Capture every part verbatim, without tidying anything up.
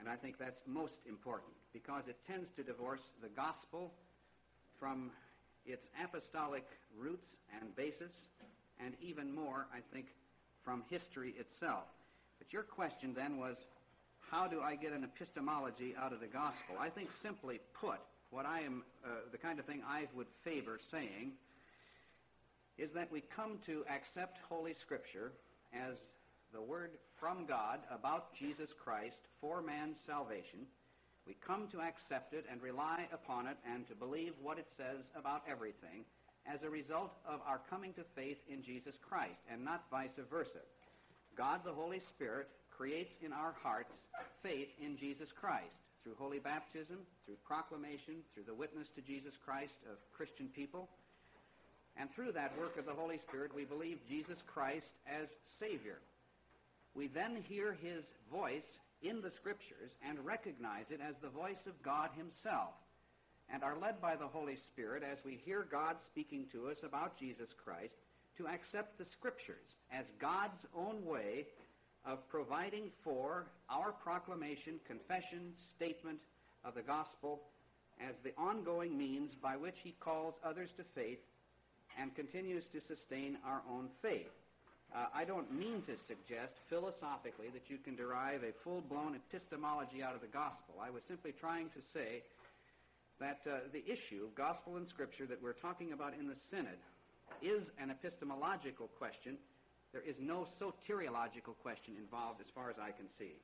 I think that's most important, because it tends to divorce the gospel from its apostolic roots and basis, and even more, I think, from history itself. But your question then was, how do I get an epistemology out of the gospel? I think simply put, what I am, uh, the kind of thing I would favor saying is that we come to accept Holy Scripture as the word from God about Jesus Christ for man's salvation. We come to accept it and rely upon it and to believe what it says about everything as a result of our coming to faith in Jesus Christ, and not vice versa. God, the Holy Spirit, creates in our hearts faith in Jesus Christ through holy baptism, through proclamation, through the witness to Jesus Christ of Christian people. And through that work of the Holy Spirit, we believe Jesus Christ as Savior. We then hear His voice in the Scriptures and recognize it as the voice of God Himself, and are led by the Holy Spirit as we hear God speaking to us about Jesus Christ to accept the Scriptures as God's own way of providing for our proclamation, confession, statement of the gospel as the ongoing means by which He calls others to faith and continues to sustain our own faith. Uh, I don't mean to suggest philosophically that you can derive a full-blown epistemology out of the gospel. I was simply trying to say that uh, the issue of gospel and Scripture that we're talking about in the Synod is an epistemological question. There is no soteriological question involved as far as I can see.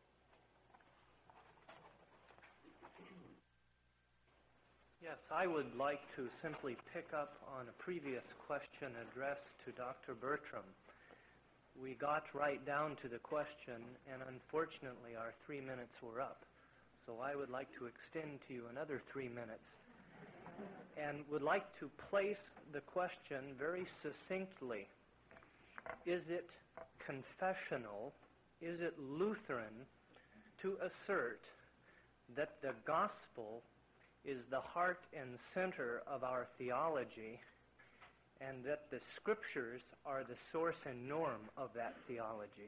Yes, I would like to simply pick up on a previous question addressed to Doctor Bertram. We got right down to the question, and unfortunately our three minutes were up. So I would like to extend to you another three minutes and would like to place the question very succinctly. Is it confessional, is it Lutheran to assert that the gospel is the heart and center of our theology, and that the Scriptures are the source and norm of that theology?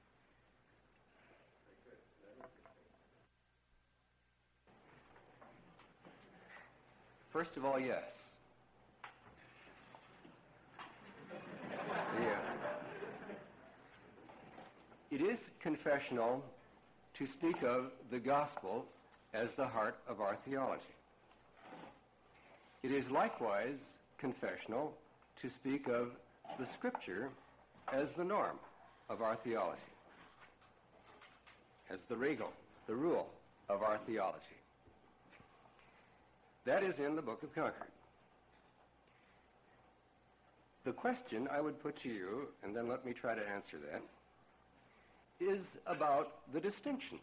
First of all, yes. Yeah. It is confessional to speak of the gospel as the heart of our theology. It is likewise confessional to speak of the Scripture as the norm of our theology, as the regal, the rule of our theology. That is in the Book of Concord. The question I would put to you, and then let me try to answer that, is about the distinction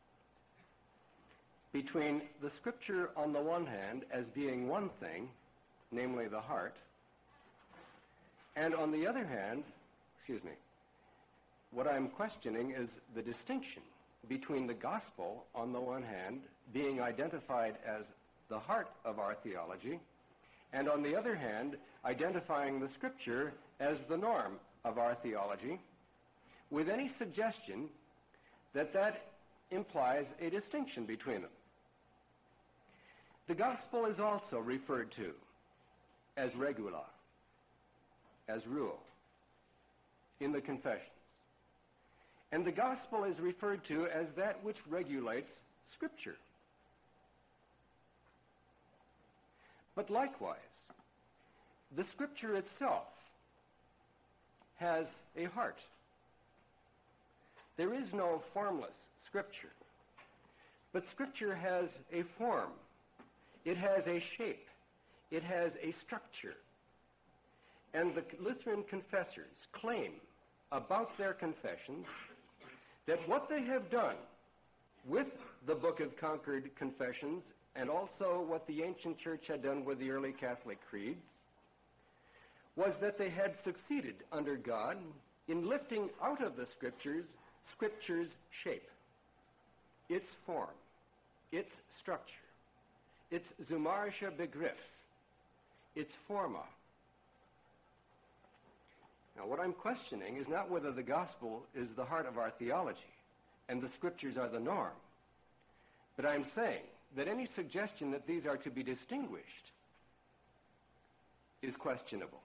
between the Scripture on the one hand as being one thing, namely the heart, and on the other hand, excuse me, what I'm questioning is the distinction between the gospel on the one hand being identified as the heart of our theology, and on the other hand identifying the Scripture as the norm of our theology, with any suggestion that that implies a distinction between them. The gospel is also referred to as regula, as rule, in the confessions. And the gospel is referred to as that which regulates Scripture. But likewise, the Scripture itself has a heart. There is no formless Scripture, but Scripture has a form. It has a shape. It has a structure. And the Lutheran confessors claim about their confessions that what they have done with the Book of Concord Confessions, and also what the ancient church had done with the early Catholic creeds, was that they had succeeded under God in lifting out of the Scriptures Scripture's shape, its form, its structure, its Summarischer Begriff, its forma. Now, what I'm questioning is not whether the gospel is the heart of our theology and the Scriptures are the norm, But I'm saying that any suggestion that these are to be distinguished is questionable.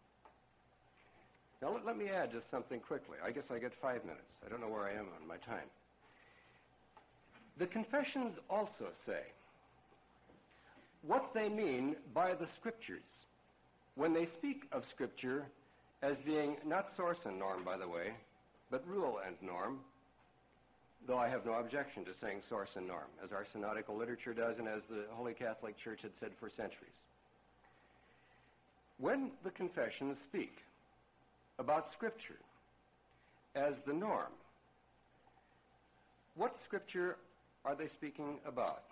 Now, let, let me add just something quickly. I guess I get five minutes. I don't know where I am on my time. The confessions also say what they mean by the Scriptures when they speak of Scripture as being not source and norm, by the way, but rule and norm, though I have no objection to saying source and norm, as our synodical literature does and as the Holy Catholic Church had said for centuries. When the confessions speak about Scripture as the norm, what Scripture are they speaking about?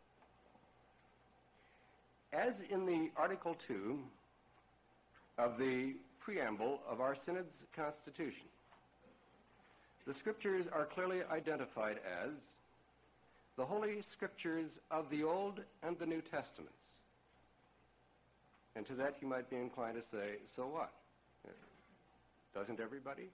As in the Article two of the preamble of our Synod's Constitution, the Scriptures are clearly identified as the Holy Scriptures of the Old and the New Testaments. And to that you might be inclined to say, so what? Doesn't everybody?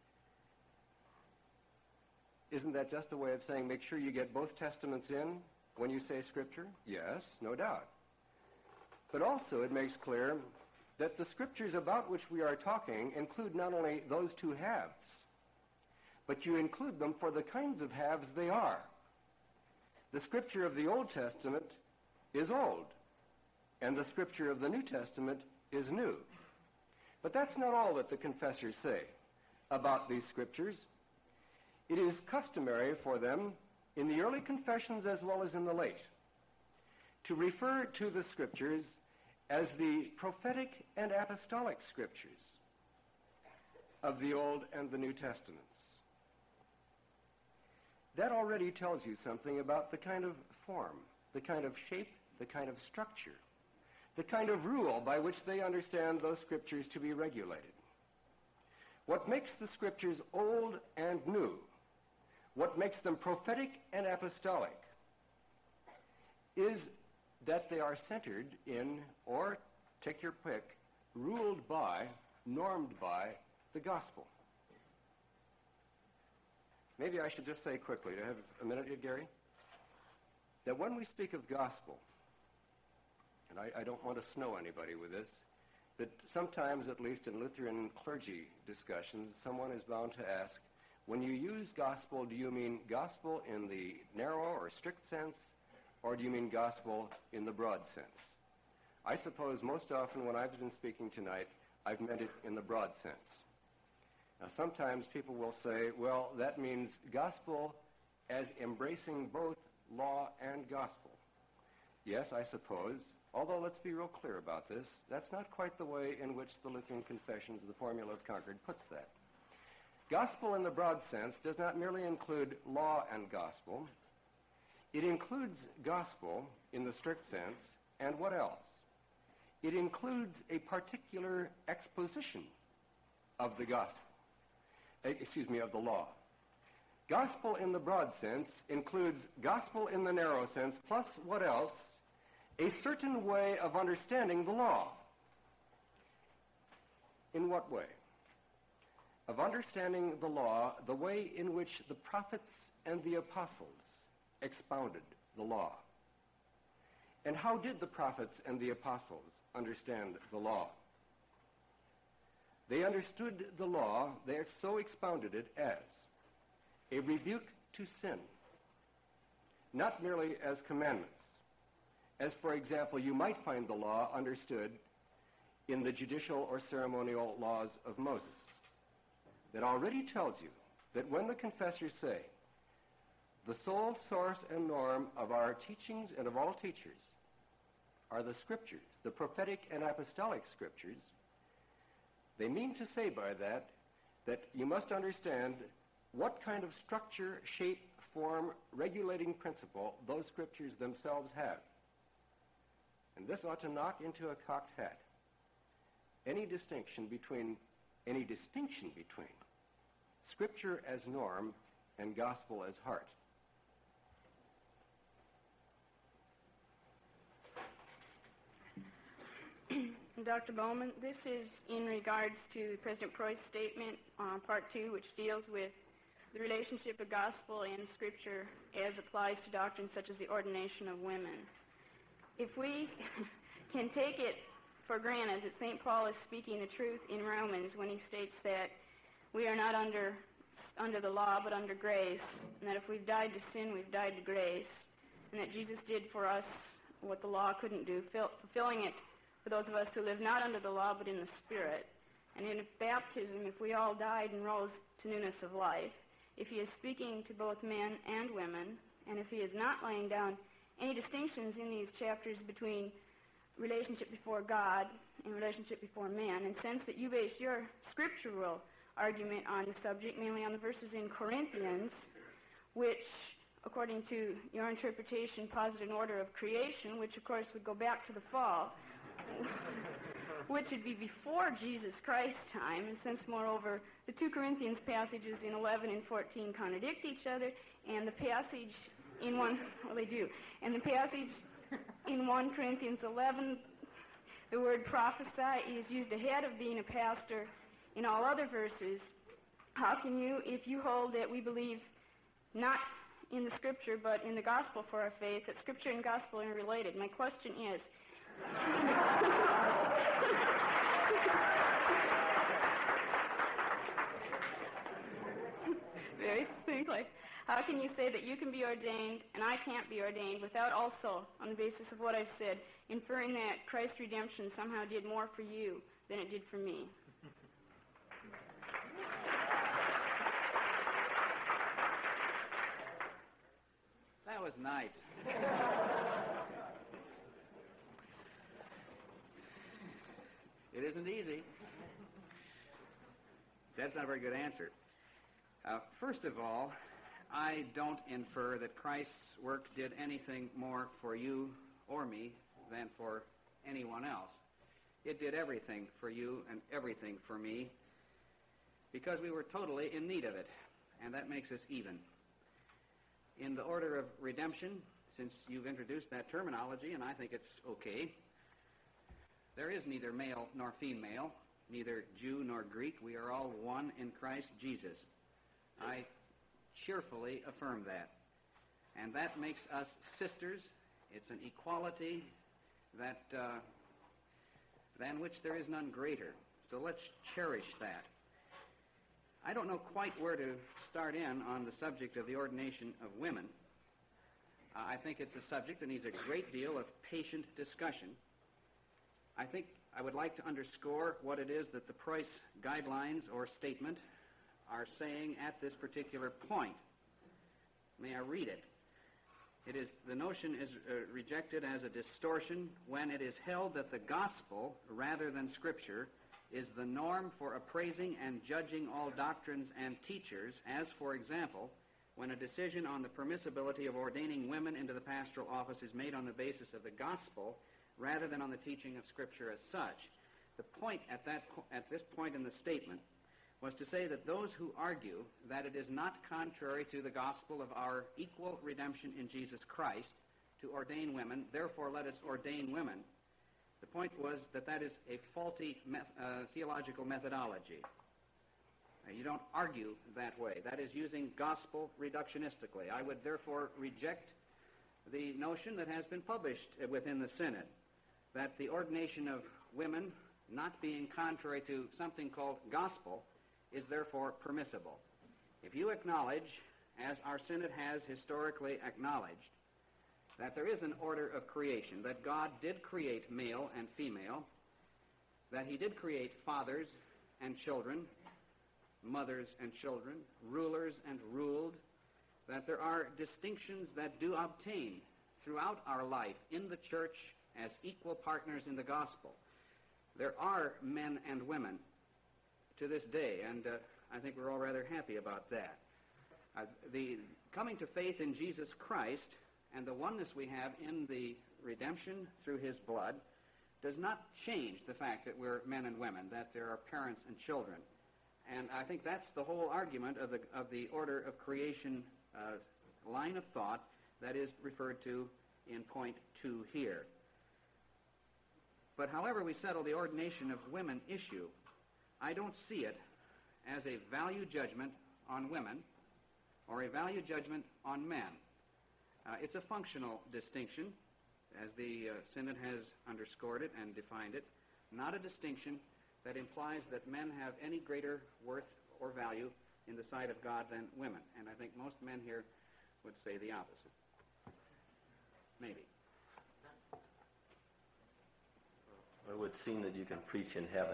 Isn't that just a way of saying make sure you get both testaments in when you say Scripture? Yes, no doubt. But also it makes clear that the Scriptures about which we are talking include not only those two halves, but you include them for the kinds of halves they are. The Scripture of the Old Testament is old, and the Scripture of the New Testament is new. But that's not all that the confessors say about these Scriptures. It is customary for them, in the early confessions as well as in the late, to refer to the Scriptures as the prophetic and apostolic Scriptures of the Old and the New Testaments. That already tells you something about the kind of form, the kind of shape, the kind of structure, the kind of rule by which they understand those Scriptures to be regulated. What makes the Scriptures old and new, what makes them prophetic and apostolic, is that they are centered in, or take your pick, ruled by, normed by, the gospel. Maybe I should just say quickly, to have a minute here, Gary, that when we speak of gospel, and I, I don't want to snow anybody with this, that sometimes, at least in Lutheran clergy discussions, someone is bound to ask, when you use gospel, do you mean gospel in the narrow or strict sense, or do you mean gospel in the broad sense? I suppose most often when I've been speaking tonight, I've meant it in the broad sense. Now, sometimes people will say, well, that means gospel as embracing both law and gospel. Yes, I suppose, although let's be real clear about this, that's not quite the way in which the Lutheran Confessions of the Formula of Concord puts that. Gospel in the broad sense does not merely include law and gospel. It includes gospel in the strict sense, and what else? It includes a particular exposition of the gospel, excuse me, of the law. Gospel in the broad sense includes gospel in the narrow sense, plus what else? A certain way of understanding the law. In what way? Of understanding the law, the way in which the prophets and the apostles expounded the law. And how did the prophets and the apostles understand the law? They understood the law, they so expounded it as a rebuke to sin, not merely as commandments. As, for example, you might find the law understood in the judicial or ceremonial laws of Moses. That already tells you that when the confessors say, the sole source and norm of our teachings and of all teachers are the Scriptures, the prophetic and apostolic Scriptures, they mean to say by that that you must understand what kind of structure, shape, form, regulating principle those Scriptures themselves have. And this ought to knock into a cocked hat any distinction between, any distinction between Scripture as norm and gospel as heart. Doctor Bowman, this is in regards to President Preuss' statement on Part two, which deals with the relationship of gospel and Scripture as applies to doctrines such as the ordination of women. If we can take it for granted that Saint Paul is speaking the truth in Romans when he states that we are not under under the law but under grace, and that if we've died to sin, we've died to grace, and that Jesus did for us what the law couldn't do, fulfilling it for those of us who live not under the law but in the Spirit. And in baptism, if we all died and rose to newness of life, if he is speaking to both men and women, and if he is not laying down any distinctions in these chapters between relationship before God and relationship before man, and since that you base your scriptural argument on the subject, mainly on the verses in Corinthians, which, according to your interpretation, posit an order of creation, which of course would go back to the fall, which would be before Jesus Christ's time, and since, moreover, the two Corinthians passages in eleven and fourteen contradict each other, and the passage in one, well, they do, and the passage in First Corinthians eleven, the word prophesy is used ahead of being a pastor in all other verses. How can you, if you hold that we believe not in the Scripture but in the gospel for our faith, that Scripture and gospel are related? My question is, very simply, how can you say that you can be ordained and I can't be ordained without also, on the basis of what I've said, inferring that Christ's redemption somehow did more for you than it did for me? That was nice. It isn't easy. That's not a very good answer. Uh, first of all, I don't infer that Christ's work did anything more for you or me than for anyone else. It did everything for you and everything for me because we were totally in need of it, and that makes us even. In the order of redemption, since you've introduced that terminology, and I think it's okay, there is neither male nor female, neither Jew nor Greek. We are all one in Christ Jesus. I cheerfully affirm that. And that makes us sisters. It's an equality that uh, than which there is none greater. So let's cherish that. I don't know quite where to start in on the subject of the ordination of women. Uh, I think it's a subject that needs a great deal of patient discussion. I think I would like to underscore what it is that the Preuss guidelines or statement are saying at this particular point. May I read it? It is, the notion is uh, rejected as a distortion when it is held that the gospel, rather than Scripture, is the norm for appraising and judging all doctrines and teachers, as, for example, when a decision on the permissibility of ordaining women into the pastoral office is made on the basis of the gospel rather than on the teaching of Scripture as such. The point at, that, at this point in the statement was to say that those who argue that it is not contrary to the gospel of our equal redemption in Jesus Christ to ordain women, therefore let us ordain women. The point was that that is a faulty me- uh, theological methodology. Uh, you don't argue that way. That is using gospel reductionistically. I would therefore reject the notion that has been published uh, within the Synod, that the ordination of women, not being contrary to something called gospel, is therefore permissible. If you acknowledge, as our Synod has historically acknowledged, that there is an order of creation, that God did create male and female, that he did create fathers and children, mothers and children, rulers and ruled, that there are distinctions that do obtain throughout our life in the church as equal partners in the gospel. There are men and women to this day, and uh, I think we're all rather happy about that. Uh, the coming to faith in Jesus Christ and the oneness we have in the redemption through his blood does not change the fact that we're men and women, that there are parents and children. And I think that's the whole argument of the, of the order of creation uh, line of thought that is referred to in point two here. But however we settle the ordination of women issue, I don't see it as a value judgment on women or a value judgment on men. Uh, it's a functional distinction, as the uh, Synod has underscored it and defined it, not a distinction that implies that men have any greater worth or value in the sight of God than women. And I think most men here would say the opposite. Maybe. It would seem that you can preach in heaven.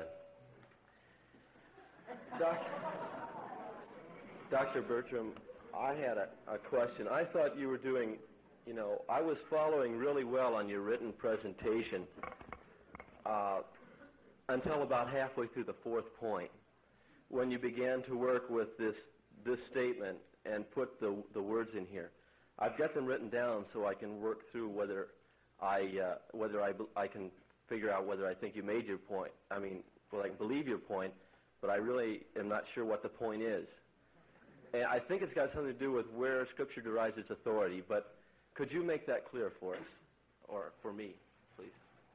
Doc, Doctor Bertram, I had a, a question. I thought you were doing, you know, I was following really well on your written presentation uh, until about halfway through the fourth point, when you began to work with this this statement and put the the words in here. I've got them written down so I can work through whether I uh, whether I I can figure out whether I think you made your point. I mean, well, I can believe your point, but I really am not sure what the point is. And I think it's got something to do with where Scripture derives its authority, but could you make that clear for us, or for me, please?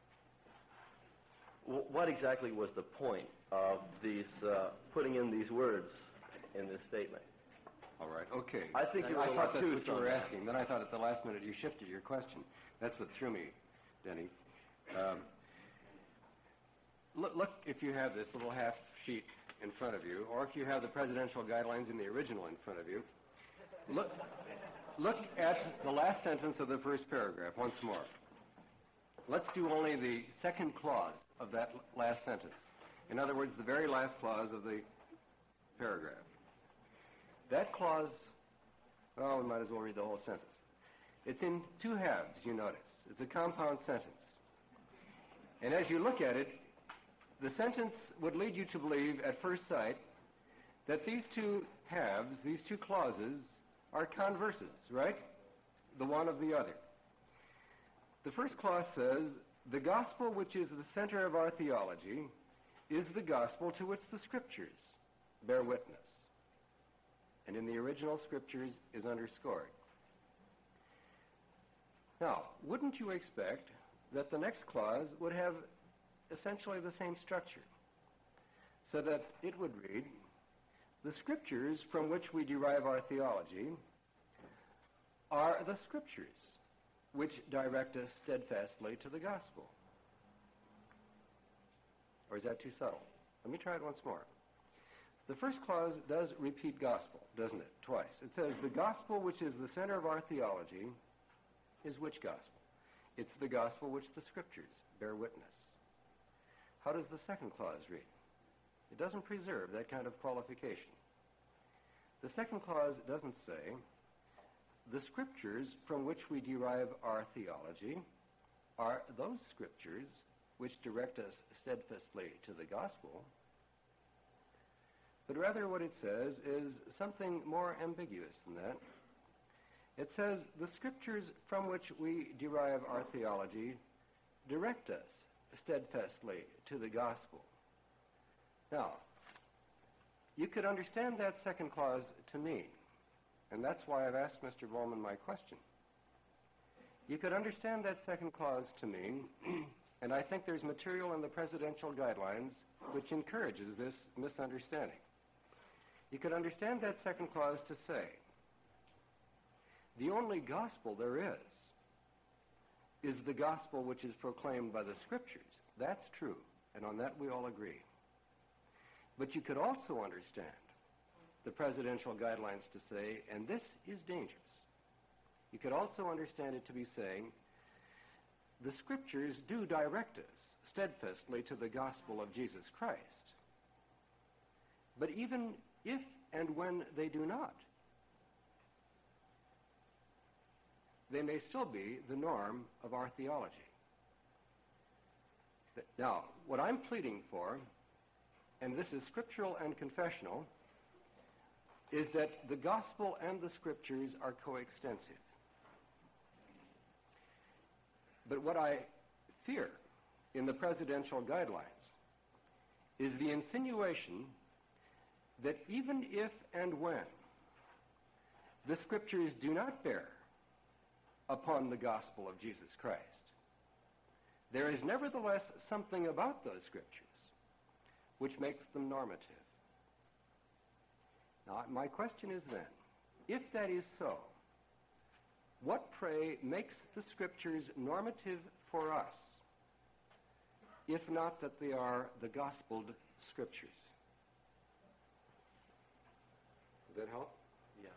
W- what exactly was the point of these uh, putting in these words in this statement? All right, okay. I think you I were thought that's obtuse what you on were that. asking. Then I thought at the last minute you shifted your question. That's what threw me, Denny. Um, look, look, if you have this little half sheet in front of you, or if you have the presidential guidelines in the original in front of you, look, look at the last sentence of the first paragraph once more. Let's do only the second clause of that last sentence. In other words, the very last clause of the paragraph. That clause, oh, we might as well read the whole sentence. It's in two halves, you notice. It's a compound sentence. And as you look at it, the sentence would lead you to believe at first sight that these two halves, these two clauses, are converses, right? The one of the other. The first clause says, the gospel which is the center of our theology is the gospel to which the Scriptures bear witness. And in the original Scriptures is underscored. Now, wouldn't you expect that the next clause would have essentially the same structure, so that it would read, the Scriptures from which we derive our theology are the Scriptures which direct us steadfastly to the gospel. Or is that too subtle? Let me try it once more. The first clause does repeat gospel, doesn't it? Twice. It says, the gospel which is the center of our theology is which gospel? It's the gospel which the Scriptures bear witness. How does the second clause read? It doesn't preserve that kind of qualification. The second clause doesn't say, the Scriptures from which we derive our theology are those Scriptures which direct us steadfastly to the gospel. But rather what it says is something more ambiguous than that. It says, the Scriptures from which we derive our theology direct us steadfastly to the gospel. Now, you could understand that second clause to mean, and that's why I've asked Mister Bowman my question. You could understand that second clause to mean, and I think there's material in the presidential guidelines which encourages this misunderstanding. You could understand that second clause to say, the only gospel there is is the gospel which is proclaimed by the Scriptures. That's true, and on that we all agree. But you could also understand the presidential guidelines to say, and this is dangerous, you could also understand it to be saying, the Scriptures do direct us steadfastly to the gospel of Jesus Christ. But even if and when they do not, they may still be the norm of our theology. Now, what I'm pleading for, and this is scriptural and confessional, is that the gospel and the Scriptures are coextensive. But what I fear in the presidential guidelines is the insinuation that even if and when the Scriptures do not bear upon the gospel of Jesus Christ, there is nevertheless something about those Scriptures which makes them normative. Now, my question is then, If that is so, what, pray, makes the Scriptures normative for us, if not that they are the gospeled Scriptures? Does that help? Yes.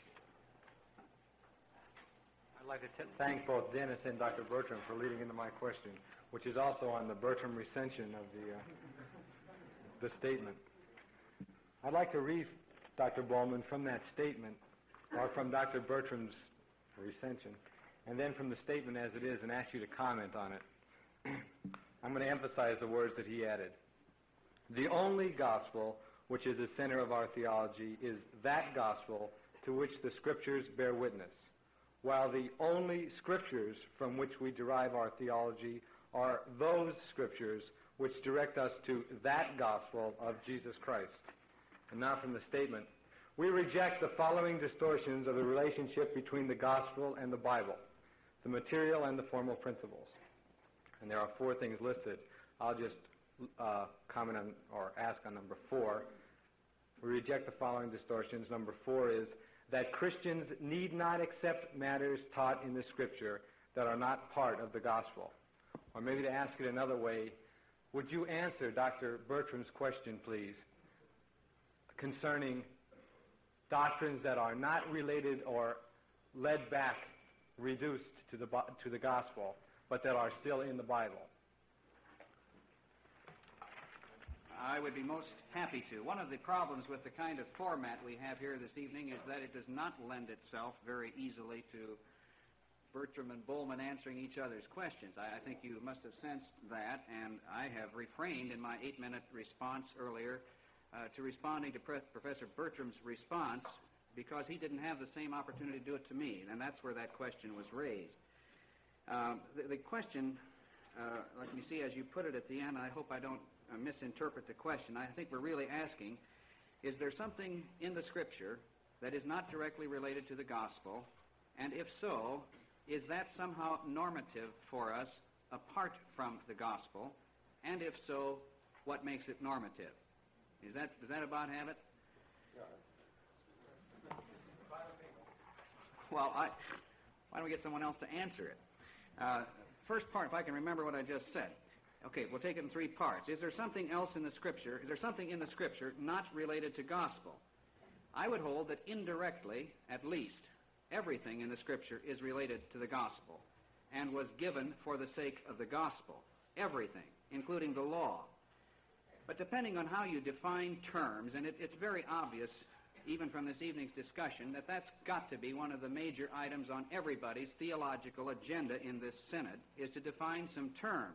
I'd like to t- thank both Dennis and Doctor Bertram for leading into my question, which is also on the Bertram recension of the, uh, the statement. I'd like to read, Doctor Bowman, from that statement, or from Doctor Bertram's recension, and then from the statement as it is, and ask you to comment on it. I'm going to emphasize the words that he added. The only gospel which is the center of our theology is that gospel to which the Scriptures bear witness, while the only Scriptures from which we derive our theology are those Scriptures which direct us to that gospel of Jesus Christ. And now from the statement. We reject the following distortions of the relationship between the gospel and the Bible, the material and the formal principles. And there are four things listed. I'll just uh, comment on or ask on number four. We reject the following distortions. Number four is that Christians need not accept matters taught in the Scripture that are not part of the gospel. Or maybe to ask it another way, would you answer Doctor Bertram's question, please, concerning doctrines that are not related or led back, reduced to the to the gospel, but that are still in the Bible? I would be most happy to. One of the problems with the kind of format we have here this evening is that it does not lend itself very easily to Bertram and Bowman answering each other's questions. I, I think you must have sensed that, and I have refrained in my eight-minute response earlier Uh, to responding to Pre- Professor Bertram's response because he didn't have the same opportunity to do it to me, and that's where that question was raised. Um, the, the question, uh, let me see, as you put it at the end, I hope I don't uh, misinterpret the question. I think we're really asking, is there something in the Scripture that is not directly related to the gospel, and if so, is that somehow normative for us apart from the gospel, and if so, what makes it normative? Is that, does that about have it? Well, I, why don't we get someone else to answer it? Uh, first part, if I can remember what I just said. Okay, we'll take it in three parts. Is there something else in the Scripture? Is there something in the Scripture not related to gospel? I would hold that indirectly, at least, everything in the Scripture is related to the gospel and was given for the sake of the gospel. Everything, including the law. But depending on how you define terms, and it, it's very obvious, even from this evening's discussion, that that's got to be one of the major items on everybody's theological agenda in this synod, is to define some terms.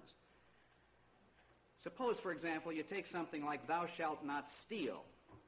Suppose, for example, you take something like thou shalt not steal.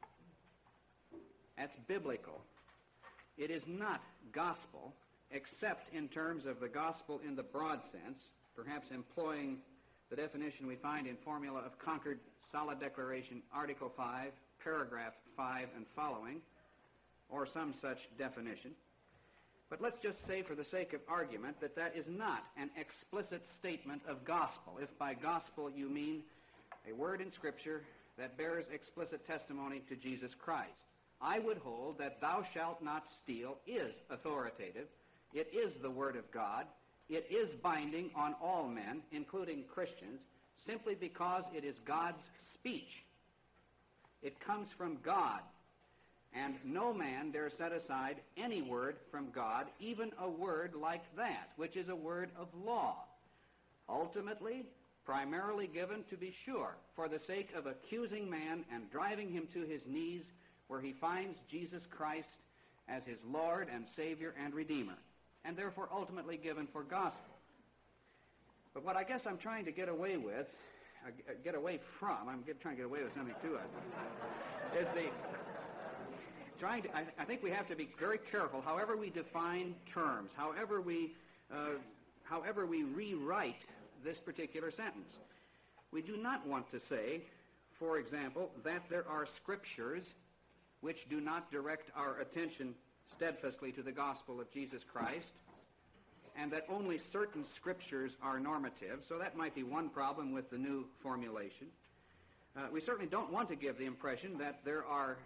That's biblical. It is not gospel, except in terms of the gospel in the broad sense, perhaps employing the definition we find in Formula of Concord Solid Declaration, Article five, Paragraph five and following, or some such definition. But let's just say, for the sake of argument, that that is not an explicit statement of gospel, if by gospel you mean a word in Scripture that bears explicit testimony to Jesus Christ. I would hold that thou shalt not steal is authoritative. It is the Word of God. It is binding on all men, including Christians, simply because it is God's speech. It comes from God, and no man dare set aside any word from God, even a word like that, which is a word of law, ultimately, primarily given, to be sure, for the sake of accusing man and driving him to his knees, where he finds Jesus Christ as his Lord and Savior and Redeemer, and therefore ultimately given for gospel. But what I guess I'm trying to get away with, uh, get away from, I'm get, trying to get away with something to it, is the trying to, I, I think we have to be very careful, however we define terms, however we, uh, however we rewrite this particular sentence. We do not want to say, for example, that there are Scriptures which do not direct our attention steadfastly to the gospel of Jesus Christ, and that only certain Scriptures are normative. So that might be one problem with the new formulation. Uh, we certainly don't want to give the impression that there are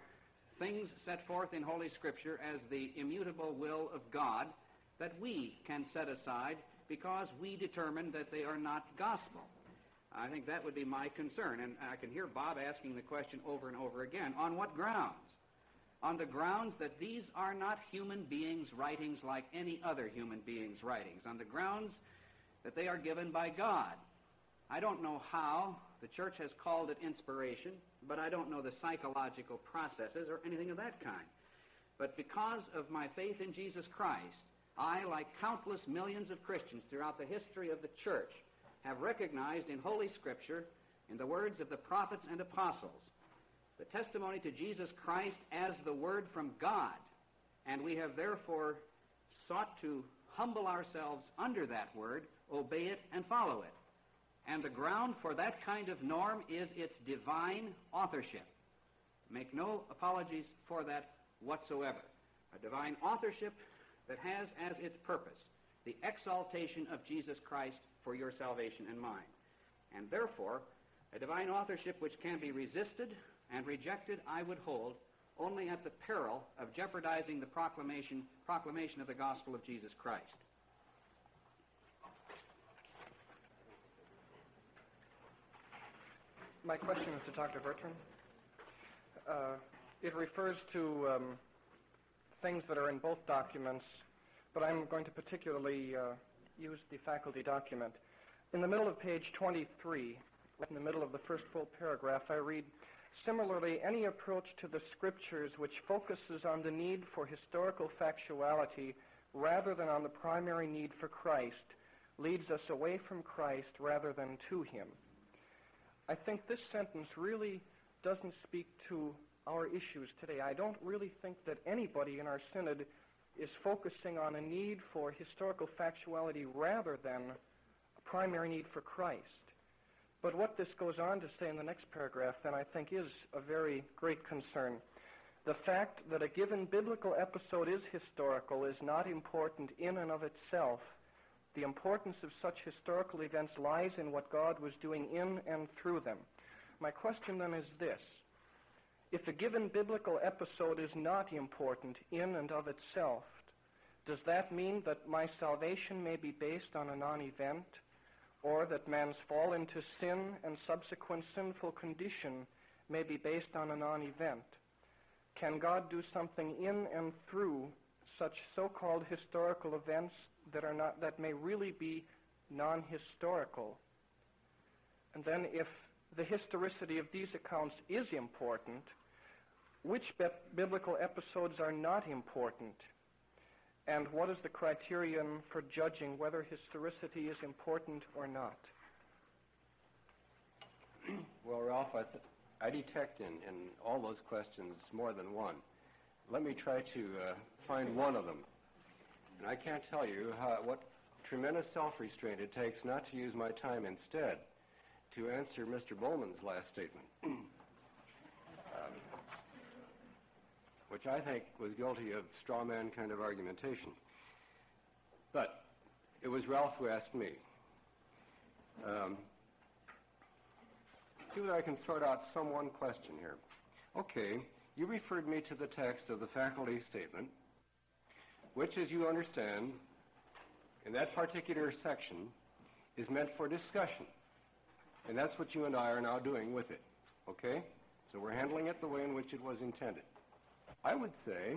things set forth in Holy Scripture as the immutable will of God that we can set aside because we determine that they are not gospel. I think that would be my concern. And I can hear Bob asking the question over and over again. On what grounds? On the grounds that these are not human beings' writings like any other human being's writings. On the grounds that they are given by God. I don't know how. The church has called it inspiration, but I don't know the psychological processes or anything of that kind. But because of my faith in Jesus Christ, I, like countless millions of Christians throughout the history of the church, have recognized in Holy Scripture, in the words of the prophets and apostles, the testimony to Jesus Christ as the Word from God. And we have therefore sought to humble ourselves under that Word, obey it, and follow it. And the ground for that kind of norm is its divine authorship. Make no apologies for that whatsoever. A divine authorship that has as its purpose the exaltation of Jesus Christ for your salvation and mine. And therefore, a divine authorship which can be resisted and rejected, I would hold, only at the peril of jeopardizing the proclamation, proclamation of the gospel of Jesus Christ. My question is to Doctor Bertram. Uh, it refers to um, things that are in both documents, but I'm going to particularly uh, use the faculty document. In the middle of page twenty-three, in the middle of the first full paragraph, I read, "Similarly, any approach to the Scriptures which focuses on the need for historical factuality rather than on the primary need for Christ leads us away from Christ rather than to Him." I think this sentence really doesn't speak to our issues today. I don't really think that anybody in our synod is focusing on a need for historical factuality rather than a primary need for Christ. But what this goes on to say in the next paragraph, then, I think is a very great concern. The fact that a given biblical episode is historical is not important in and of itself. The importance of such historical events lies in what God was doing in and through them. My question then is this. If a given biblical episode is not important in and of itself, does that mean that my salvation may be based on a non-event, or that man's fall into sin and subsequent sinful condition may be based on a non-event? Can God do something in and through such so-called historical events that are not, that may really be non-historical? And then if the historicity of these accounts is important, which bi- biblical episodes are not important? And what is the criterion for judging whether historicity is important or not? Well, Ralph, I, th- I detect in, in all those questions more than one. Let me try to uh, find one of them. And I can't tell you how, what tremendous self-restraint it takes not to use my time instead to answer Mister Bowman's last statement, um, which I think was guilty of straw man kind of argumentation. But it was Ralph who asked me. Um, see whether I can sort out some one question here. Okay, you referred me to the text of the faculty statement, which, as you understand, in that particular section, is meant for discussion. And that's what you and I are now doing with it. Okay? So we're handling it the way in which it was intended. I would say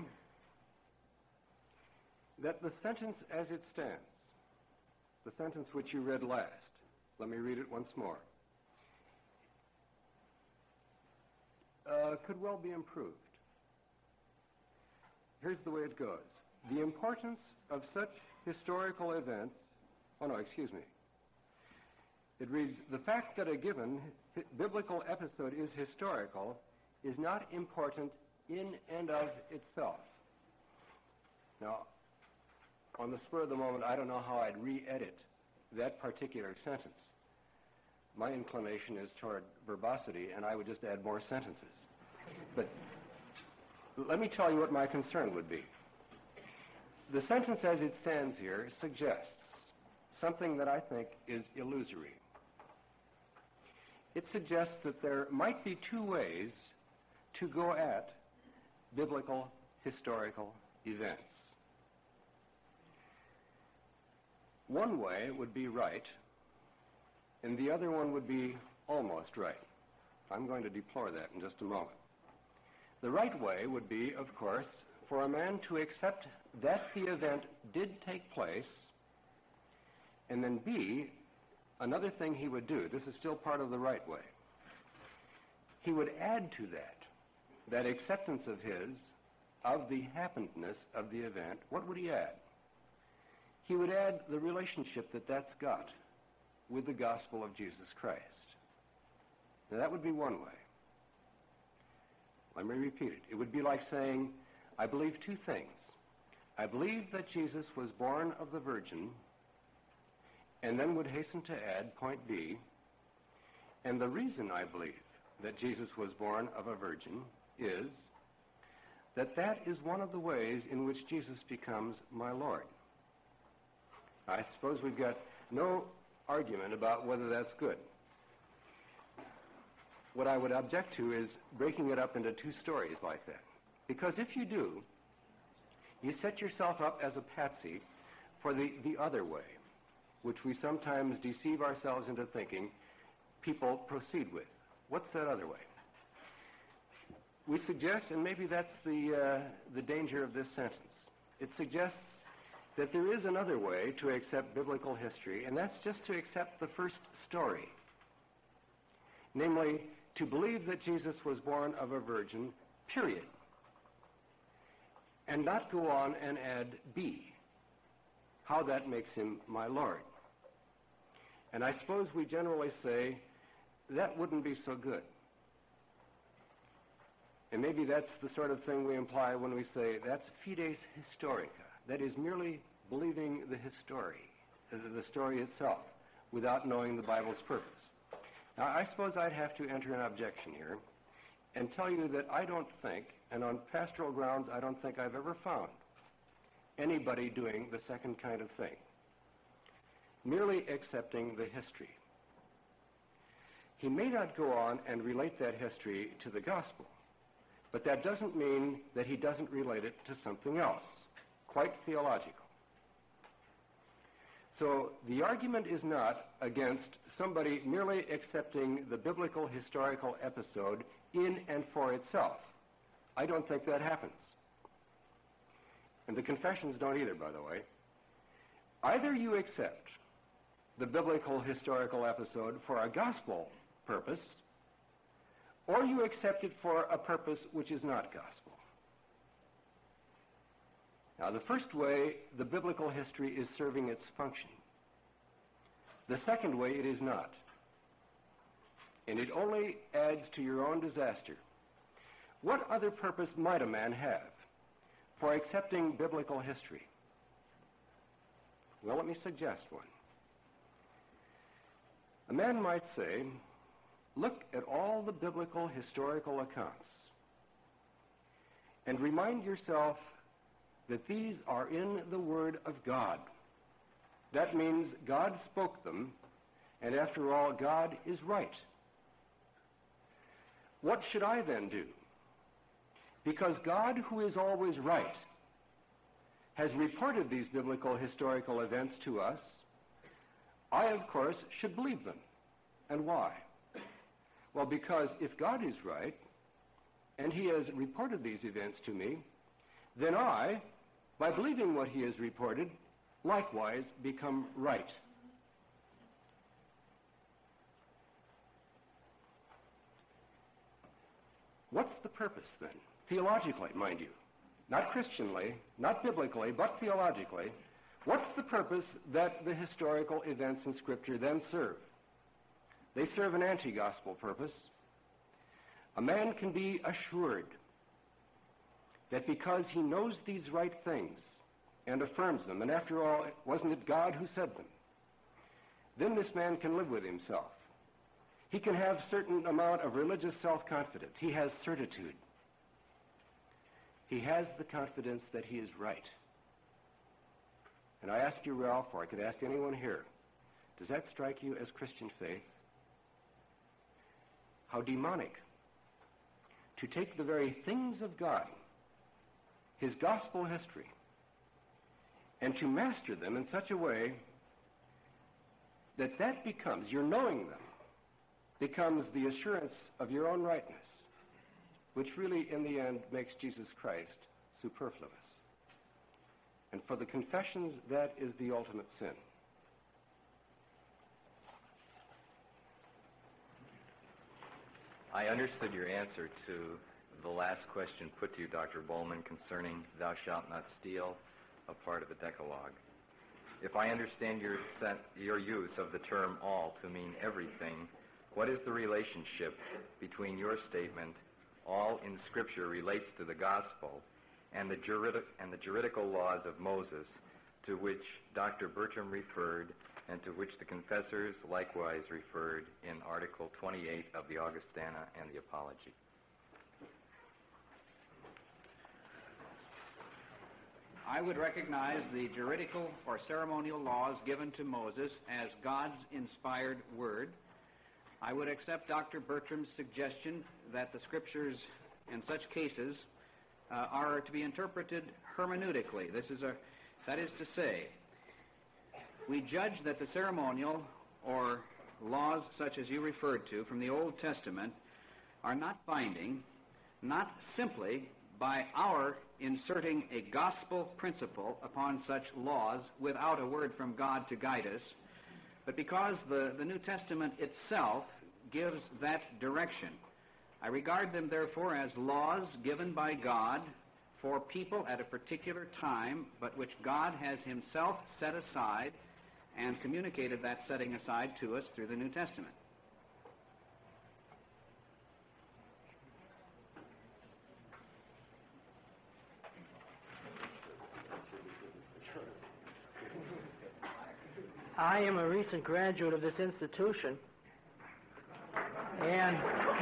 that the sentence as it stands, the sentence which you read last, let me read it once more, uh, could well be improved. Here's the way it goes. The importance of such historical events, oh no, excuse me. It reads, the fact that a given hi- biblical episode is historical is not important in and of itself. Now, on the spur of the moment, I don't know how I'd re-edit that particular sentence. My inclination is toward verbosity, and I would just add more sentences. But let me tell you what my concern would be. The sentence as it stands here suggests something that I think is illusory. It suggests that there might be two ways to go at biblical historical events. One way would be right, and the other one would be almost right. I'm going to deplore that in just a moment. The right way would be, of course, for a man to accept that the event did take place, and then B, another thing he would do, this is still part of the right way, he would add to that, that acceptance of his, of the happenedness of the event. What would he add? He would add the relationship that that's got with the gospel of Jesus Christ. Now that would be one way. Let me repeat it. It would be like saying, I believe two things. I believe that Jesus was born of the Virgin, and then would hasten to add point B, and the reason I believe that Jesus was born of a virgin is that that is one of the ways in which Jesus becomes my Lord. I suppose we've got no argument about whether that's good. What I would object to is breaking it up into two stories like that. Because if you do, you set yourself up as a patsy for the, the other way, which we sometimes deceive ourselves into thinking people proceed with. What's that other way? We suggest, and maybe that's the, uh, the danger of this sentence, it suggests that there is another way to accept biblical history, and that's just to accept the first story. Namely, to believe that Jesus was born of a virgin, period. And not go on and add B, how that makes him my Lord. And I suppose we generally say, that wouldn't be so good. And maybe that's the sort of thing we imply when we say, that's fides historica. That is merely believing the history, the story itself, without knowing the Bible's purpose. Now, I suppose I'd have to enter an objection here and tell you that I don't think, and on pastoral grounds, I don't think I've ever found anybody doing the second kind of thing, merely accepting the history. He may not go on and relate that history to the gospel, but that doesn't mean that he doesn't relate it to something else, quite theological. So the argument is not against somebody merely accepting the biblical historical episode in and for itself. I don't think that happens. And the confessions don't either, by the way. Either you accept the biblical historical episode for a gospel purpose, or you accept it for a purpose which is not gospel. Now, the first way, the biblical history is serving its function. The second way, it is not. And it only adds to your own disaster. What other purpose might a man have for accepting biblical history? Well, let me suggest one. A man might say, look at all the biblical historical accounts and remind yourself that these are in the Word of God. That means God spoke them, and after all, God is right. What should I then do? Because God, who is always right, has reported these biblical historical events to us, I, of course, should believe them. And why? Well, because if God is right, and he has reported these events to me, then I, by believing what he has reported, likewise become right. What's the purpose, then? Theologically, mind you. Not Christianly, not biblically, but theologically. What's the purpose that the historical events in Scripture then serve? They serve an anti-gospel purpose. A man can be assured that because he knows these right things and affirms them, and after all, wasn't it God who said them, then this man can live with himself. He can have a certain amount of religious self-confidence. He has certitude. He has the confidence that he is right. And I ask you, Ralph, or I could ask anyone here, does that strike you as Christian faith? How demonic to take the very things of God his gospel history, and to master them in such a way that that becomes, your knowing them, becomes the assurance of your own rightness, which really, in the end, makes Jesus Christ superfluous. And for the confessions, that is the ultimate sin. I understood your answer to the last question put to you, Doctor Bowman, concerning thou shalt not steal, a part of the Decalogue. If I understand your, sen- your use of the term all to mean everything, what is the relationship between your statement, all in Scripture relates to the gospel, and the, juridic- and the juridical laws of Moses, to which Doctor Bertram referred and to which the confessors likewise referred in Article twenty-eight of the Augustana and the Apology? I would recognize the juridical or ceremonial laws given to Moses as God's inspired word. I would accept Doctor Bertram's suggestion that the Scriptures in such cases uh, are to be interpreted hermeneutically. This is a, that is to say, we judge that the ceremonial or laws such as you referred to from the Old Testament are not binding, not simply by our inserting a gospel principle upon such laws without a word from God to guide us, but because the, the New Testament itself gives that direction. I regard them, therefore, as laws given by God for people at a particular time, but which God has himself set aside and communicated that setting aside to us through the New Testament. I am a recent graduate of this institution, and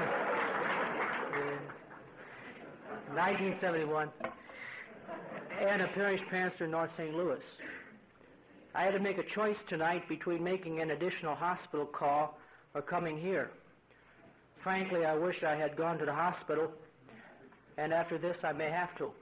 in nineteen seventy-one, and a parish pastor in North Saint Louis. I had to make a choice tonight between making an additional hospital call or coming here. Frankly, I wish I had gone to the hospital, and after this I may have to.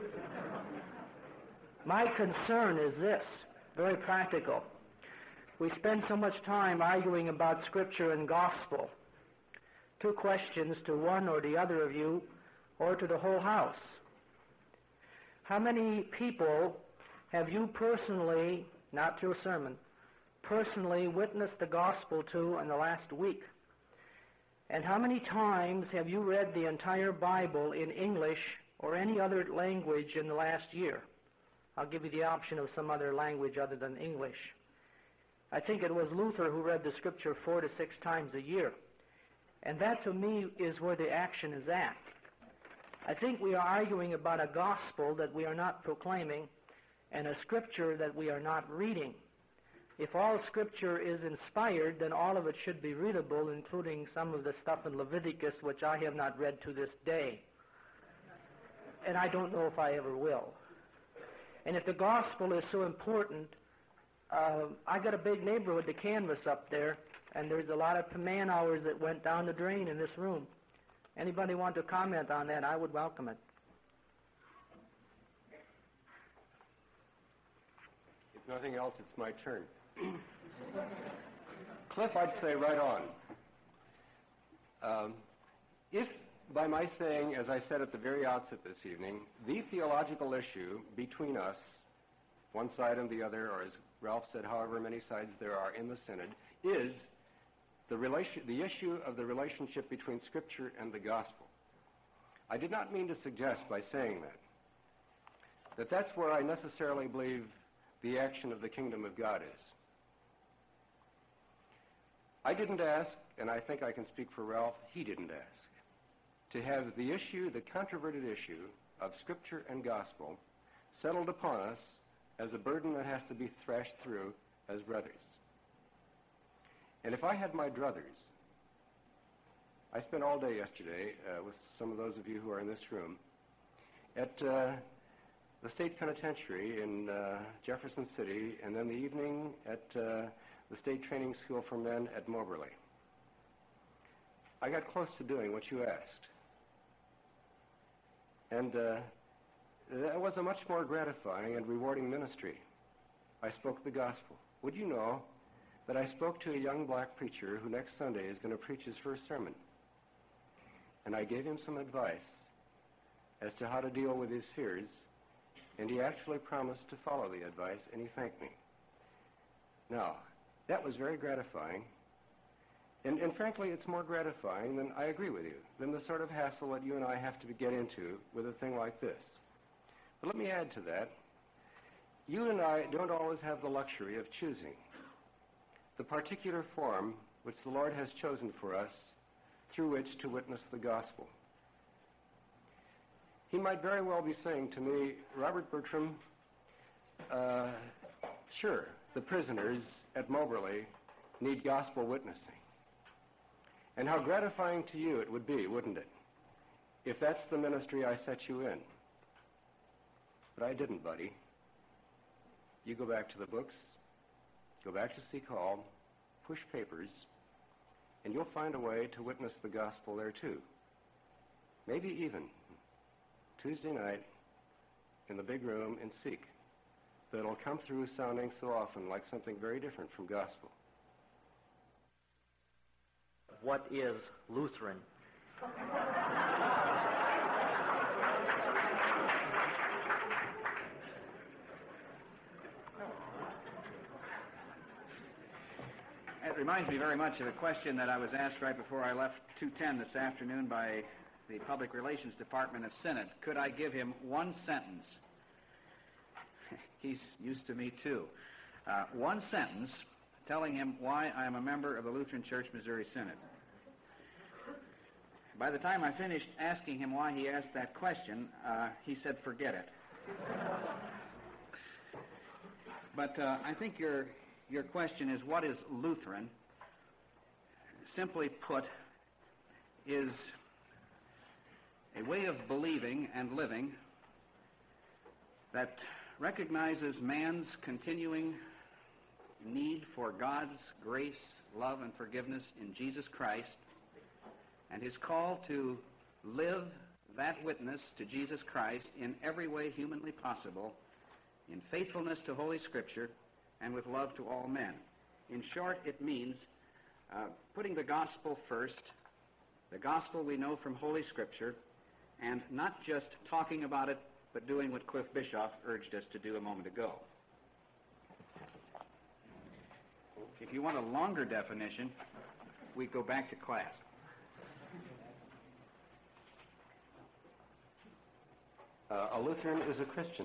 My concern is this, very practical. We spend so much time arguing about Scripture and gospel. Two questions to one or the other of you, or to the whole house. How many people have you personally, not through a sermon, personally witnessed the gospel to in the last week? And how many times have you read the entire Bible in English or any other language in the last year? I'll give you the option of some other language other than English. I think it was Luther who read the Scripture four to six times a year. And that, to me, is where the action is at. I think we are arguing about a gospel that we are not proclaiming and a Scripture that we are not reading. If all Scripture is inspired, then all of it should be readable, including some of the stuff in Leviticus, which I have not read to this day. And I don't know if I ever will. And if the gospel is so important, uh, I got a big neighborhood to canvas up there, and there's a lot of man hours that went down the drain in this room. Anybody want to comment on that? I would welcome it. If nothing else, it's my turn. Cliff, I'd say right on. Um, if, by my saying, as I said at the very outset this evening, the theological issue between us, one side and the other, or as Ralph said, however many sides there are in the Synod, is the relation, the issue of the relationship between Scripture and the gospel. I did not mean to suggest by saying that, that that's where I necessarily believe the action of the kingdom of God is. I didn't ask, and I think I can speak for Ralph, he didn't ask, to have the issue, the controverted issue of Scripture and gospel settled upon us as a burden that has to be thrashed through as brothers. And if I had my druthers, I spent all day yesterday uh, with some of those of you who are in this room at uh, the state penitentiary in uh, Jefferson City, and then the evening at uh, the State Training School for Men at Moberly. I got close to doing what you asked. And uh, that was a much more gratifying and rewarding ministry. I spoke the gospel. Would you know that I spoke to a young black preacher who next Sunday is going to preach his first sermon? And I gave him some advice as to how to deal with his fears, and he actually promised to follow the advice, and he thanked me. Now, that was very gratifying, and, and frankly, it's more gratifying than, I agree with you, than the sort of hassle that you and I have to get into with a thing like this. But let me add to that. You and I don't always have the luxury of choosing the particular form which the Lord has chosen for us through which to witness the gospel. He might very well be saying to me, Robert Bertram, uh, sure, the prisoners at Moberly need gospel witnessing. And how gratifying to you it would be, wouldn't it, if that's the ministry I set you in. But I didn't, buddy. You go back to the books, go back to Seek Hall, push papers, and you'll find a way to witness the gospel there too. Maybe even Tuesday night in the big room in Seek that'll come through sounding so often like something very different from gospel. What is Lutheran? It reminds me very much of a question that I was asked right before I left two ten this afternoon by the Public Relations Department of Synod. Could I give him one sentence? He's used to me, too. Uh, one sentence telling him why I am a member of the Lutheran Church Missouri Synod. By the time I finished asking him why he asked that question, uh, he said, forget it. But uh, I think your, your question is, what is Lutheran? Simply put, is a way of believing and living that recognizes man's continuing need for God's grace, love, and forgiveness in Jesus Christ, and his call to live that witness to Jesus Christ in every way humanly possible, in faithfulness to Holy Scripture, and with love to all men. In short, it means uh, putting the gospel first, the gospel we know from Holy Scripture, and not just talking about it, but doing what Cliff Bischoff urged us to do a moment ago. If you want a longer definition, we go back to class. Uh, a Lutheran is a Christian.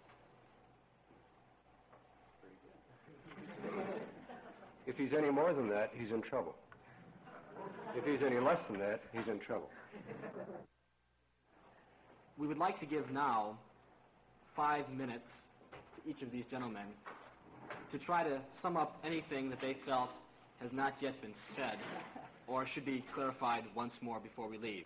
If he's any more than that, he's in trouble. If he's any less than that, he's in trouble. We would like to give now five minutes to each of these gentlemen to try to sum up anything that they felt has not yet been said or should be clarified once more before we leave.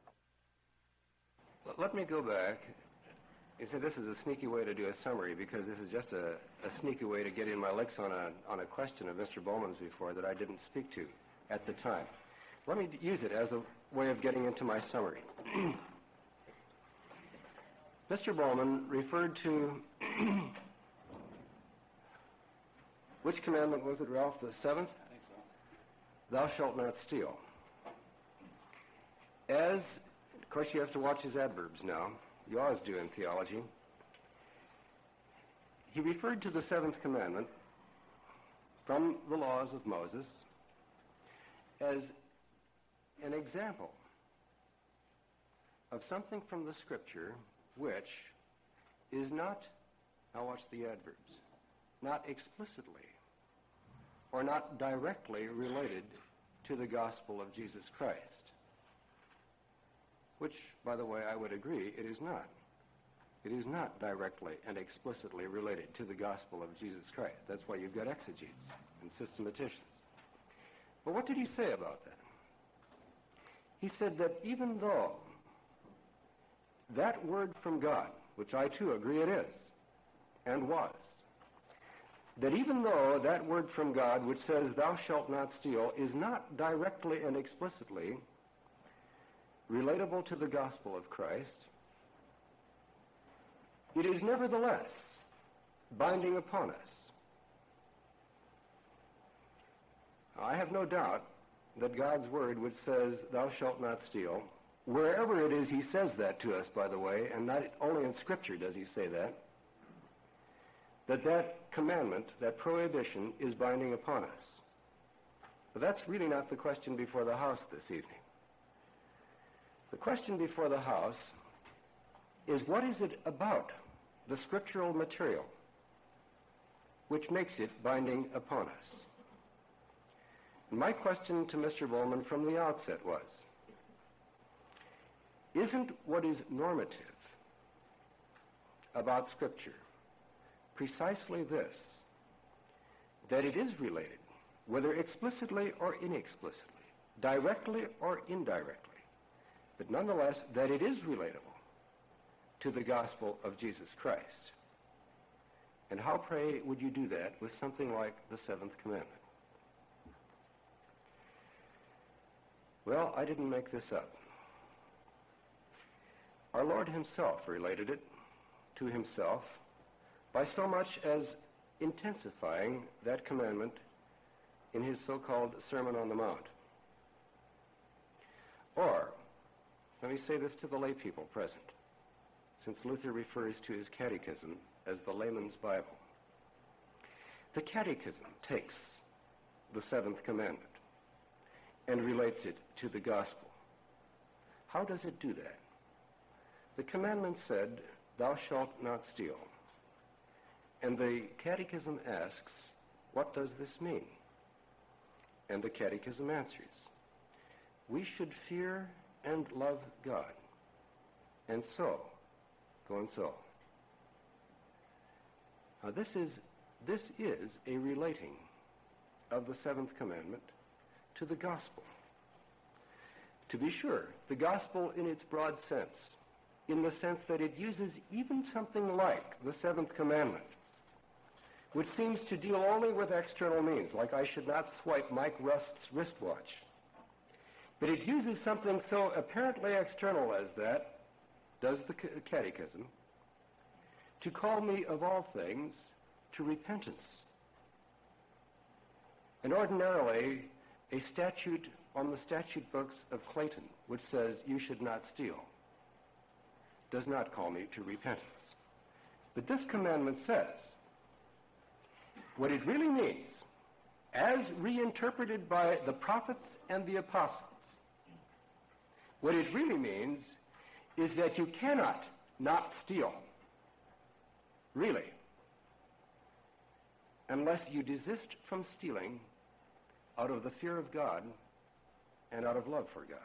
Let me go back. You said this is a sneaky way to do a summary because this is just a, a sneaky way to get in my licks on a, on a question of Mister Bowman's before that I didn't speak to at the time. Let me use it as a way of getting into my summary. Mister Bowman referred to, which commandment was it, Ralph? The seventh? I think so. Thou shalt not steal. As, of course, you have to watch his adverbs now. You always do in theology. He referred to the seventh commandment from the laws of Moses as an example of something from the Scripture which is not, now watch the adverbs, not explicitly or not directly related to the gospel of Jesus Christ. Which, by the way, I would agree, it is not. It is not directly and explicitly related to the gospel of Jesus Christ. That's why you've got exegetes and systematicians. But what did he say about that? He said that even though that word from God, which I too agree it is, and was, that even though that word from God which says, thou shalt not steal, is not directly and explicitly relatable to the gospel of Christ, it is nevertheless binding upon us. I have no doubt that God's Word, which says, thou shalt not steal, wherever it is he says that to us, by the way, and not only in Scripture does he say that, that that commandment, that prohibition, is binding upon us. But that's really not the question before the House this evening. The question before the House is, what is it about the scriptural material which makes it binding upon us? And my question to Mister Bowman from the outset was, isn't what is normative about Scripture precisely this, that it is related, whether explicitly or inexplicitly, directly or indirectly, but nonetheless that it is relatable to the gospel of Jesus Christ? And how, pray, would you do that with something like the seventh commandment? Well, I didn't make this up. Our Lord himself related it to himself by so much as intensifying that commandment in his so-called Sermon on the Mount. Or, let me say this to the lay people present, since Luther refers to his catechism as the layman's Bible. The catechism takes the seventh commandment and relates it to the gospel. How does it do that? The commandment said, thou shalt not steal. And the catechism asks, what does this mean? And the catechism answers, we should fear and love God, and so, go and so. Now this is, this is a relating of the seventh commandment to the gospel. To be sure, the gospel in its broad sense, in the sense that it uses even something like the seventh commandment, which seems to deal only with external means, like I should not swipe Mike Rust's wristwatch. But it uses something so apparently external as that, does the catechism, to call me of all things to repentance. And ordinarily, a statute on the statute books of Clayton, which says you should not steal, does not call me to repentance. But this commandment says, what it really means, as reinterpreted by the prophets and the apostles, what it really means is that you cannot not steal, really, unless you desist from stealing out of the fear of God and out of love for God.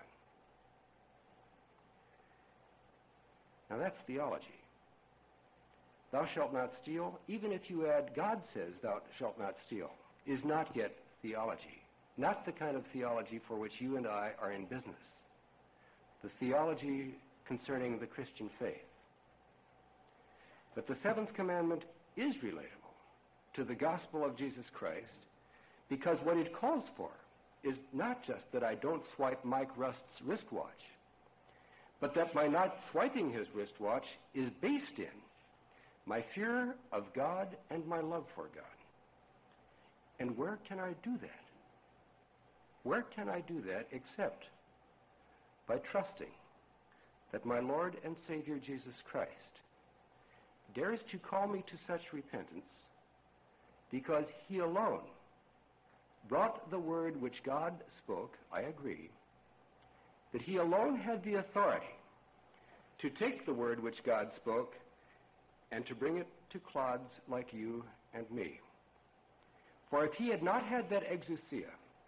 Now that's theology. Thou shalt not steal, even if you add God says thou shalt not steal, is not yet theology. Not the kind of theology for which you and I are in business. The theology concerning the Christian faith. But the seventh commandment is relatable to the gospel of Jesus Christ, because what it calls for is not just that I don't swipe Mike Rust's wristwatch, but that my not swiping his wristwatch is based in my fear of God and my love for God. And where can I do that? Where can I do that except by trusting that my Lord and Savior Jesus Christ dares to call me to such repentance because he alone brought the word which God spoke, I agree, that he alone had the authority to take the word which God spoke and to bring it to clods like you and me. For if he had not had that exousia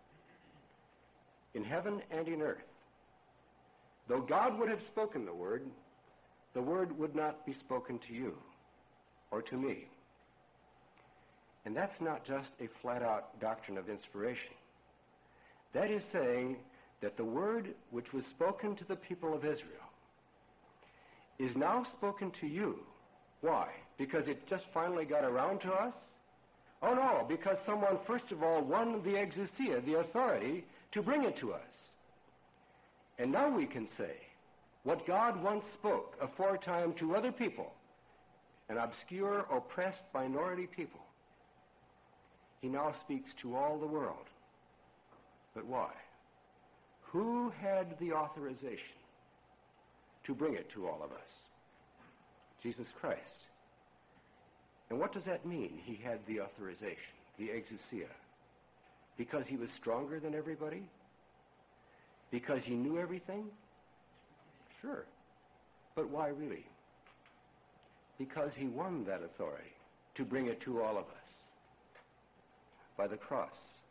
in heaven and in earth, though God would have spoken the word, the word would not be spoken to you or to me. And that's not just a flat-out doctrine of inspiration. That is saying that the word which was spoken to the people of Israel is now spoken to you. Why? Because it just finally got around to us? Oh no, because someone first of all won the exousia, the authority, to bring it to us. And now we can say, what God once spoke aforetime to other people, an obscure, oppressed minority people. He now speaks to all the world. But why? Who had the authorization to bring it to all of us? Jesus Christ. And what does that mean, he had the authorization, the exousia? Because he was stronger than everybody? Because he knew everything? Sure. But why really? Because he won that authority to bring it to all of us by the cross.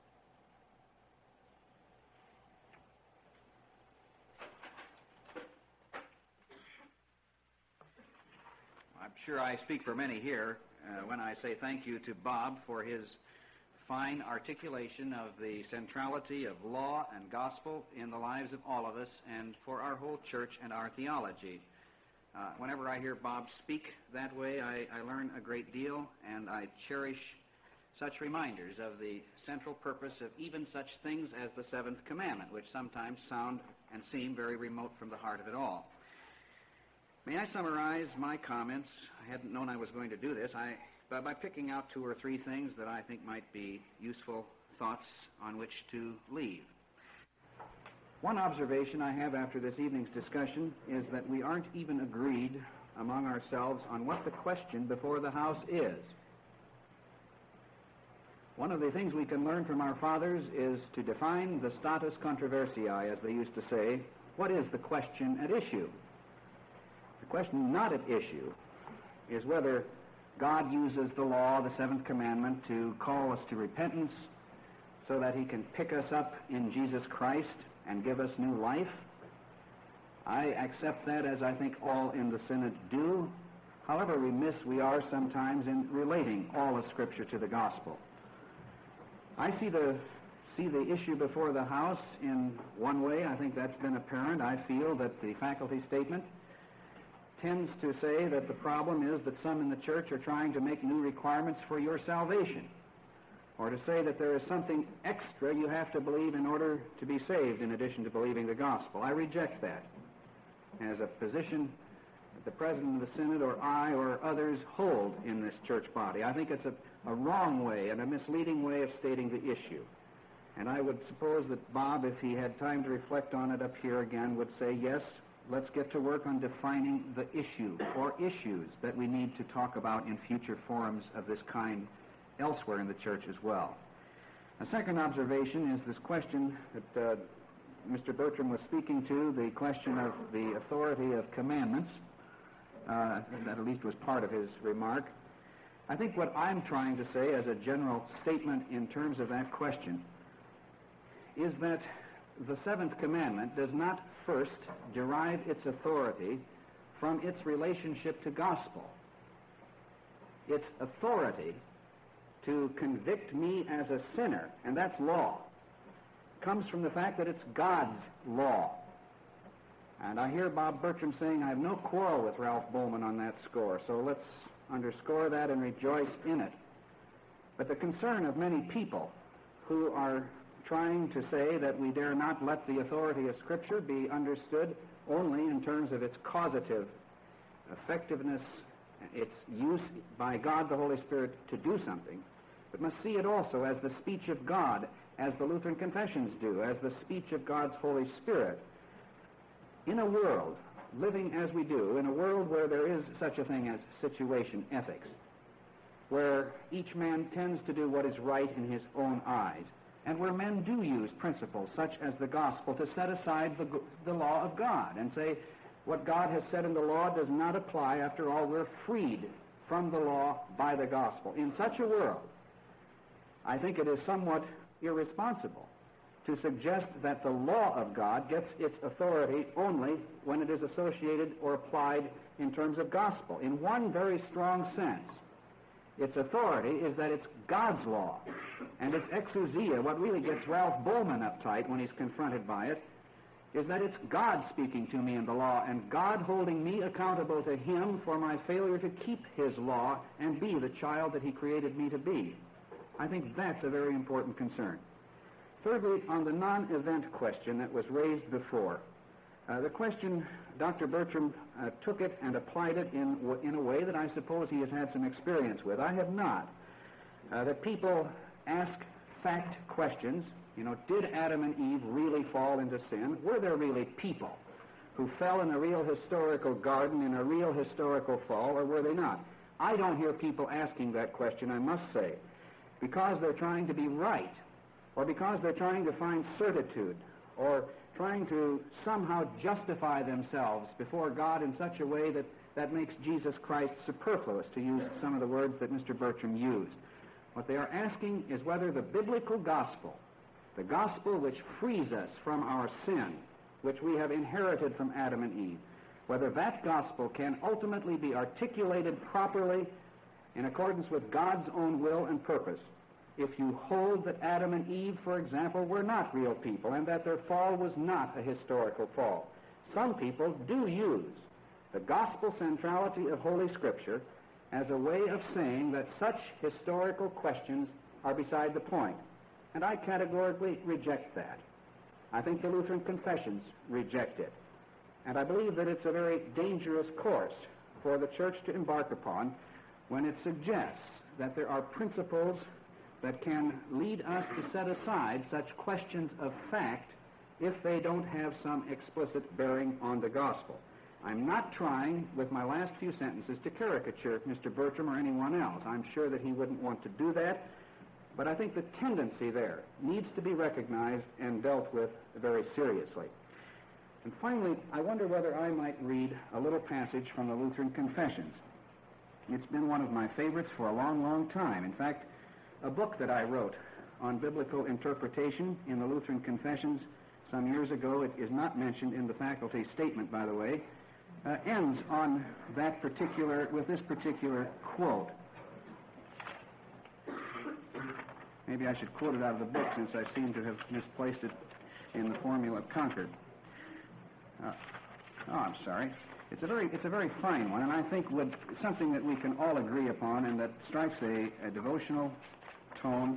I'm sure I speak for many here uh, when I say thank you to Bob for his fine articulation of the centrality of law and gospel in the lives of all of us and for our whole church and our theology. Uh, whenever I hear Bob speak that way, I, I learn a great deal, and I cherish such reminders of the central purpose of even such things as the seventh commandment, which sometimes sound and seem very remote from the heart of it all. May I summarize my comments? I hadn't known I was going to do this. I, but by picking out two or three things that I think might be useful thoughts on which to leave. One observation I have after this evening's discussion is that we aren't even agreed among ourselves on what the question before the House is. One of the things we can learn from our fathers is to define the status controversiae, as they used to say. What is the question at issue? The question not at issue is whether God uses the law, the seventh commandment, to call us to repentance so that he can pick us up in Jesus Christ and give us new life. I accept that, as I think all in the Synod do, however remiss we are sometimes in relating all of Scripture to the gospel. I see the see the issue before the House in one way. I think that's been apparent. I feel that the faculty statement tends to say that the problem is that some in the church are trying to make new requirements for your salvation, or to say that there is something extra you have to believe in order to be saved in addition to believing the gospel. I reject that as a position that the President of the Synod or I or others hold in this church body. I think it's a, a wrong way and a misleading way of stating the issue. And I would suppose that Bob, if he had time to reflect on it up here again, would say, yes, let's get to work on defining the issue or issues that we need to talk about in future forums of this kind elsewhere in the church as well. A second observation is this question that uh, Mister Bertram was speaking to, the question of the authority of commandments. Uh, that at least was part of his remark. I think what I'm trying to say as a general statement in terms of that question is that the seventh commandment does not first derive its authority from its relationship to gospel. Its authority to convict me as a sinner, and that's law, comes from the fact that it's God's law. And I hear Bob Bertram saying I have no quarrel with Ralph Bowman on that score, so let's underscore that and rejoice in it. But the concern of many people who are trying to say that we dare not let the authority of Scripture be understood only in terms of its causative effectiveness, its use by God the Holy Spirit to do something, but must see it also as the speech of God, as the Lutheran confessions do, as the speech of God's Holy Spirit. In a world, living as we do, in a world where there is such a thing as situation ethics, where each man tends to do what is right in his own eyes, and where men do use principles such as the gospel to set aside the, the law of God and say, what God has said in the law does not apply. After all, we're freed from the law by the gospel. In such a world, I think it is somewhat irresponsible to suggest that the law of God gets its authority only when it is associated or applied in terms of gospel. In one very strong sense, its authority is that it's God's law, and its exousia, what really gets Ralph Bowman uptight when he's confronted by it, is that it's God speaking to me in the law, and God holding me accountable to him for my failure to keep his law and be the child that he created me to be. I think that's a very important concern. Thirdly, on the non-event question that was raised before, Uh, the question, Doctor Bertram uh, took it and applied it in, w- in a way that I suppose he has had some experience with. I have not. Uh, that people ask fact questions. You know, did Adam and Eve really fall into sin? Were there really people who fell in a real historical garden in a real historical fall, or were they not? I don't hear people asking that question, I must say, because they're trying to be right, or because they're trying to find certitude, or trying to somehow justify themselves before God in such a way that that makes Jesus Christ superfluous, to use some of the words that Mister Bertram used. What they are asking is whether the biblical gospel, the gospel which frees us from our sin, which we have inherited from Adam and Eve, whether that gospel can ultimately be articulated properly in accordance with God's own will and purpose. If you hold that Adam and Eve, for example, were not real people and that their fall was not a historical fall. Some people do use the gospel centrality of Holy Scripture as a way of saying that such historical questions are beside the point. And I categorically reject that. I think the Lutheran Confessions reject it. And I believe that it's a very dangerous course for the Church to embark upon when it suggests that there are principles that can lead us to set aside such questions of fact if they don't have some explicit bearing on the gospel. I'm not trying, with my last few sentences, to caricature Mister Bertram or anyone else. I'm sure that he wouldn't want to do that, but I think the tendency there needs to be recognized and dealt with very seriously. And finally, I wonder whether I might read a little passage from the Lutheran Confessions. It's been one of my favorites for a long, long time. In fact, a book that I wrote on biblical interpretation in the Lutheran Confessions some years ago, it is not mentioned in the faculty statement, by the way, uh, ends on that particular, with this particular quote. Maybe I should quote it out of the book, since I seem to have misplaced it in the Formula of Concord. Uh, oh, I'm sorry. It's a very, it's a very fine one, and I think would something that we can all agree upon, and that strikes a, a devotional tone.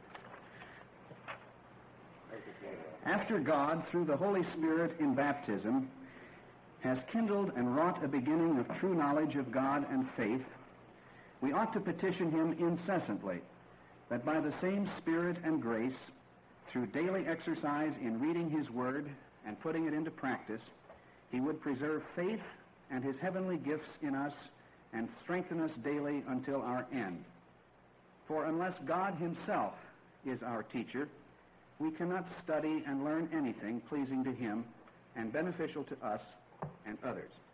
After God, through the Holy Spirit in baptism, has kindled and wrought a beginning of true knowledge of God and faith, we ought to petition him incessantly that by the same Spirit and grace, through daily exercise in reading his word and putting it into practice, he would preserve faith and his heavenly gifts in us and strengthen us daily until our end. For unless God himself is our teacher, we cannot study and learn anything pleasing to him and beneficial to us and others.